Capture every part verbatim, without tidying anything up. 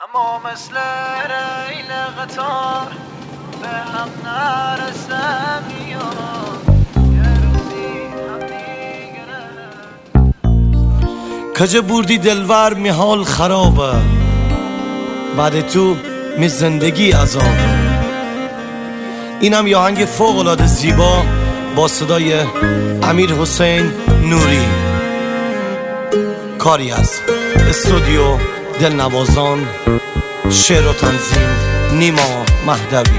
اما مثل ریل قطار به هم نرسم میاد یه روزی هم دیگره. کجا بردی دلور می حال خرابه، بعد تو می زندگی عذابه. اینم یه آهنگ فوق العاده زیبا با صدای امیر حسین نوری، کاری از استودیو دلنوازان، شعر و تنظیم نیما مهدوی.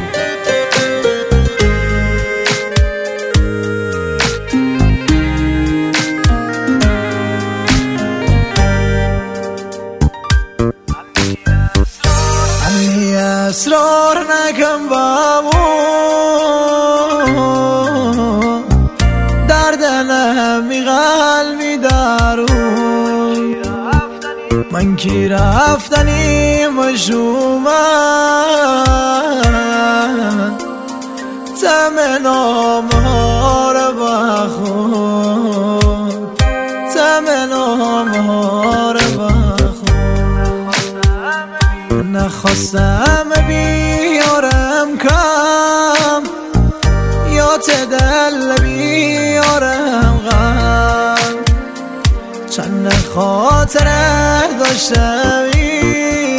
انی اسرار نکن بامون، در دلمی قلبی درون من کی رفتنی مشومن تم نامه ها رو بخون، تم نامه ها رو بخون. نخواستم بیارم کم یا تدل بیارم غم، چند خاطره داشتمی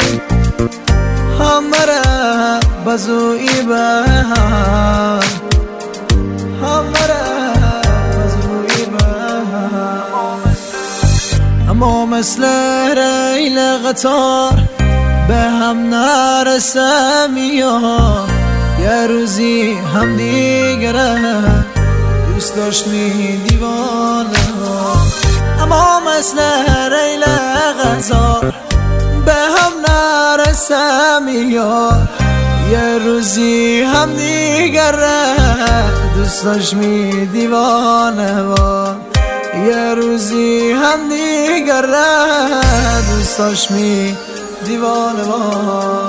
همه بزوی به هم، همه بزوی به هم. اما مثل ریل قطار به هم نرسم یا یه روزی هم دیگره. دوست داشت می دیوانه ها، اما مثل ریل قطار به هم نرسم یا یه روزی هم دیگره. دوست داشت می دیوانه ها، یه روزی هم دیگره. دوست داشت می دیوانه ها.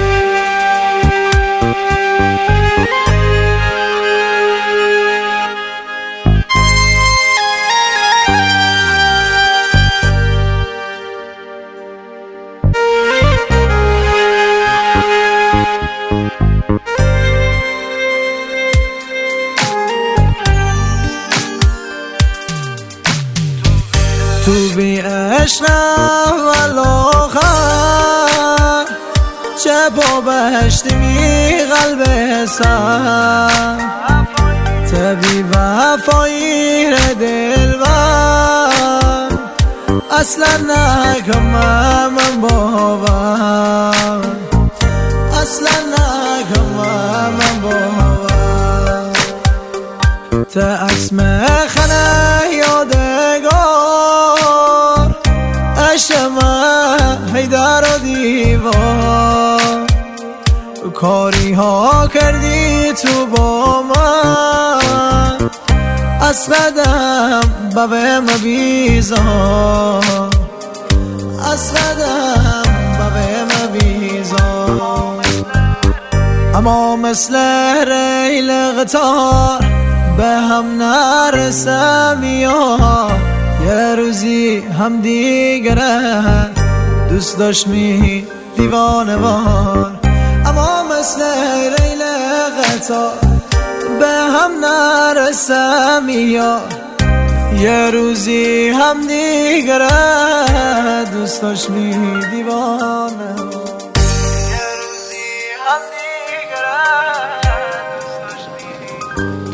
تو بی عشقم والآخر چه با بهشتی می قلب سر، تبی وفایی ره دلبر اصلا نکمم من باور، اصلا نکمم من باور. تا اسم خنه یادگار اشمه حیدر و دیوار، کاری ها کردی تو با من از قدم بوه مبیزار، از قدم بوه مبیزار. اما مثل ریل قطار به هم نرسم یا یه روزی هم دیگره. دوست داشت می دیوانه وار، اما مثل ریل قطار به هم نرسم یا یه روزی هم دیگره. دوست داشت می دیوانه وار، یه روزی هم دیگره. دوست داشت می